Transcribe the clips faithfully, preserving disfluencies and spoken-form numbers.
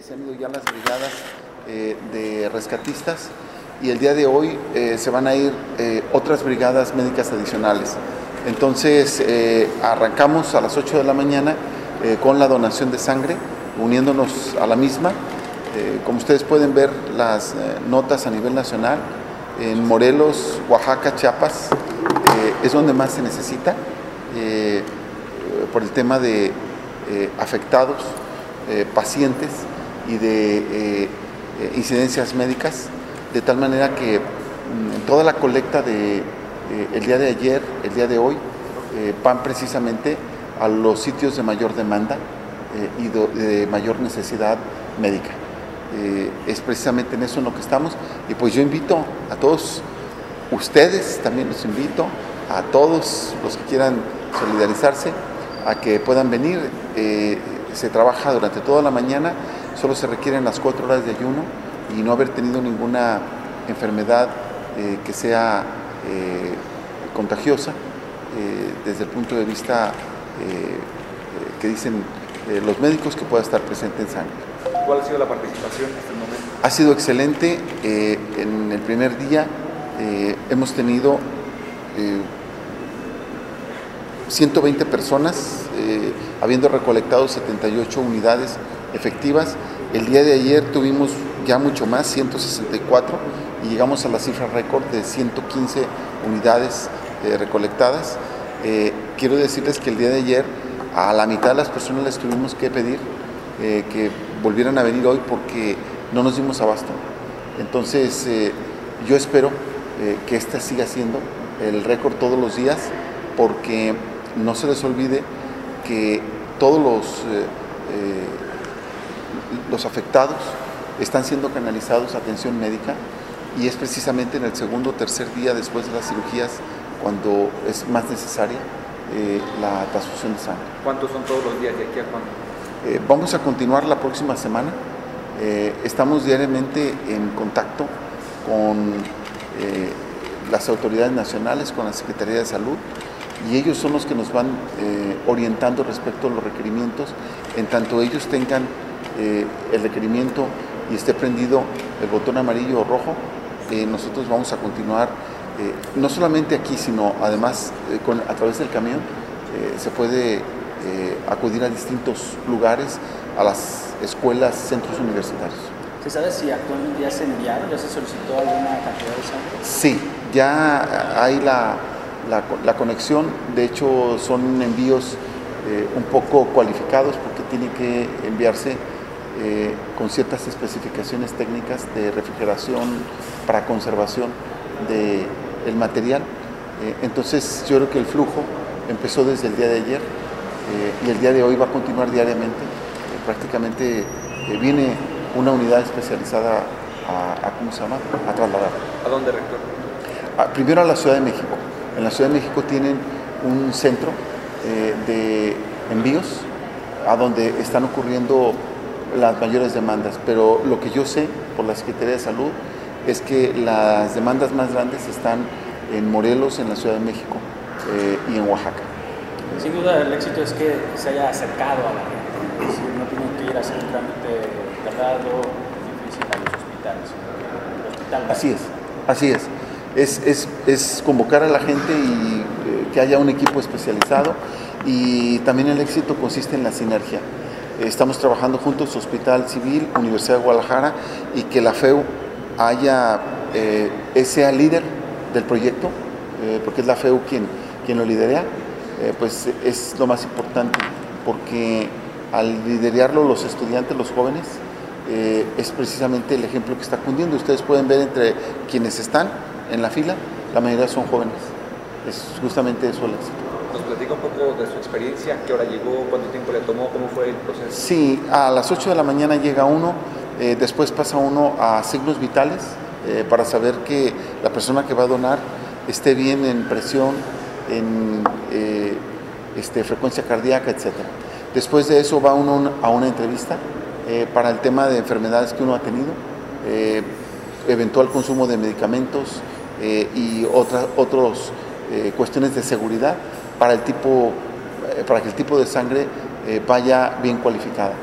se han ido ya las brigadas eh, de rescatistas y el día de hoy eh, se van a ir eh, otras brigadas médicas adicionales. Entonces eh, arrancamos a las ocho de la mañana eh, con la donación de sangre, uniéndonos a la misma. Eh, como ustedes pueden ver las eh, notas a nivel nacional, en Morelos, Oaxaca, Chiapas, eh, es donde más se necesita eh, por el tema de eh, afectados, eh, pacientes y de eh, eh, incidencias médicas, de tal manera que mm, toda la colecta de eh, el día de ayer, el día de hoy, eh, van precisamente a los sitios de mayor demanda eh, y de, de mayor necesidad médica. Eh, es precisamente en eso en lo que estamos, y pues yo invito a todos ustedes, también los invito a todos los que quieran solidarizarse a que puedan venir. Eh, se trabaja durante toda la mañana, solo se requieren las cuatro horas de ayuno y no haber tenido ninguna enfermedad eh, que sea eh, contagiosa eh, desde el punto de vista eh, que dicen eh, los médicos, que pueda estar presente en sangre. ¿Cuál ha sido la participación hasta el momento? Ha sido excelente. Eh, en el primer día eh, hemos tenido eh, ciento veinte personas, eh, habiendo recolectado setenta y ocho unidades efectivas. El día de ayer tuvimos ya mucho más, ciento sesenta y cuatro, y llegamos a la cifra récord de ciento quince unidades eh, recolectadas. Eh, quiero decirles que el día de ayer a la mitad de las personas les tuvimos que pedir eh, que volvieran a venir hoy porque no nos dimos abasto. Entonces eh, yo espero eh, que esta siga siendo el récord todos los días, porque no se les olvide que todos los, eh, eh, los afectados están siendo canalizados a atención médica, y es precisamente en el segundo o tercer día después de las cirugías cuando es más necesaria eh, la transfusión de sangre. ¿Cuántos son todos los días de aquí a cuándo? Eh, vamos a continuar la próxima semana. Eh, estamos diariamente en contacto con eh, las autoridades nacionales, con la Secretaría de Salud, y ellos son los que nos van eh, orientando respecto a los requerimientos. En tanto ellos tengan eh, el requerimiento y esté prendido el botón amarillo o rojo, eh, nosotros vamos a continuar, eh, no solamente aquí, sino además eh, con, a través del camión eh, se puede Eh, acudir a distintos lugares, a las escuelas, centros universitarios. ¿Se sabe si actualmente ya se enviaron, ya se solicitó alguna cantidad de sangre? Sí, ya hay la, la, la conexión. De hecho son envíos eh, un poco cualificados porque tienen que enviarse eh, con ciertas especificaciones técnicas de refrigeración para conservación del material. Eh, entonces yo creo que el flujo empezó desde el día de ayer. Eh, y el día de hoy va a continuar diariamente. Eh, prácticamente eh, viene una unidad especializada a, a, ¿cómo se llama?, a trasladar. ¿A dónde, rector? A, primero a la Ciudad de México. En la Ciudad de México tienen un centro eh, de envíos a donde están ocurriendo las mayores demandas, pero lo que yo sé por la Secretaría de Salud es que las demandas más grandes están en Morelos, en la Ciudad de México eh, y en Oaxaca. Sin duda el éxito es que se haya acercado a la gente, es decir, no tienen que ir a hacer un trámite tardado, difícil a los hospitales. El hospital así es, así es. Es, es, es convocar a la gente y eh, que haya un equipo especializado, y también el éxito consiste en la sinergia. Eh, estamos trabajando juntos, Hospital Civil, Universidad de Guadalajara, y que la F E U haya, eh, sea líder del proyecto, eh, porque es la F E U quien, quien lo lidera. Eh, pues es lo más importante, porque al liderarlo los estudiantes, los jóvenes, eh, es precisamente el ejemplo que está cundiendo. Ustedes pueden ver entre quienes están en la fila, la mayoría son jóvenes. Es justamente eso el éxito. ¿Nos platica un poco de su experiencia? ¿Qué hora llegó? ¿Cuánto tiempo le tomó? ¿Cómo fue el proceso? Sí, a las ocho de la mañana llega uno, eh, después pasa uno a signos vitales eh, para saber que la persona que va a donar esté bien en presión, en eh, este, frecuencia cardíaca, etcétera. Después de eso va uno a una entrevista eh, para el tema de enfermedades que uno ha tenido, eh, eventual consumo de medicamentos eh, y otras otros, eh, cuestiones de seguridad para, el tipo, eh, para que el tipo de sangre eh, vaya bien cualificada.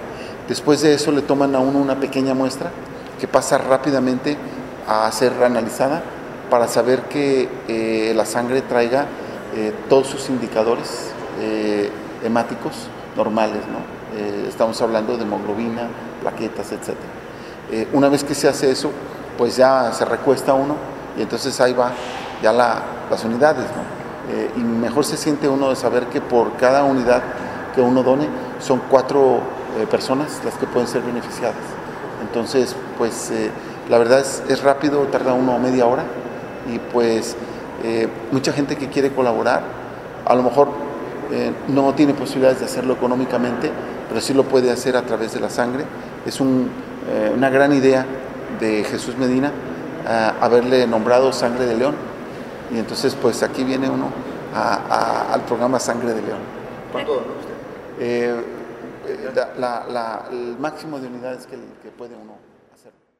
Después de eso le toman a uno una pequeña muestra que pasa rápidamente a ser analizada para saber que eh, la sangre traiga eh, todos sus indicadores eh, hemáticos normales, ¿no? Eh, estamos hablando de hemoglobina, plaquetas, etcétera. Eh, una vez que se hace eso, pues ya se recuesta uno y entonces ahí va ya la, las unidades, ¿no? Eh, y mejor se siente uno de saber que por cada unidad que uno done son cuatro eh, personas las que pueden ser beneficiadas. Entonces, pues eh, la verdad es, es rápido, tarda uno media hora y pues eh, mucha gente que quiere colaborar, a lo mejor eh, no tiene posibilidades de hacerlo económicamente, pero sí lo puede hacer a través de la sangre. Es un, eh, una gran idea de Jesús Medina eh, haberle nombrado Sangre de León, y entonces pues aquí viene uno a, a, al programa Sangre de León. ¿Cuánto donó usted? Eh, la, la, la, el máximo de unidades que, que puede uno hacer.